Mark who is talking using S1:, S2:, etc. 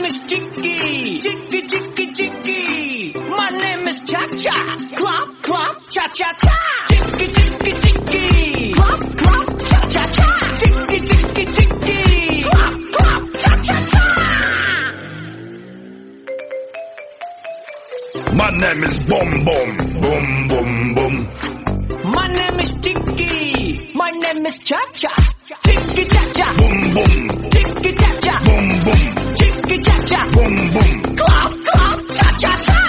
S1: is Chicky, Chicky, Chicky, Chicky. My name is Cha-Cha, Clop, Clop, Cha-Cha-Cha. Chicky, Chicky, Chicky, Clop, Clop, Cha-Cha-Cha. Chicky, Chicky, Chicky, Clop, Clop, Cha-Cha-Cha.
S2: My name is Boom Boom, Boom Boom Boom.
S1: My name is Chicky, my name is Cha-Cha. Chicky, Cha-Cha,
S2: Boom Boom,
S1: Chicky, Cha-Cha,
S2: Boom Boom,
S1: Chicky, Cha-Cha,
S2: Boom Boom.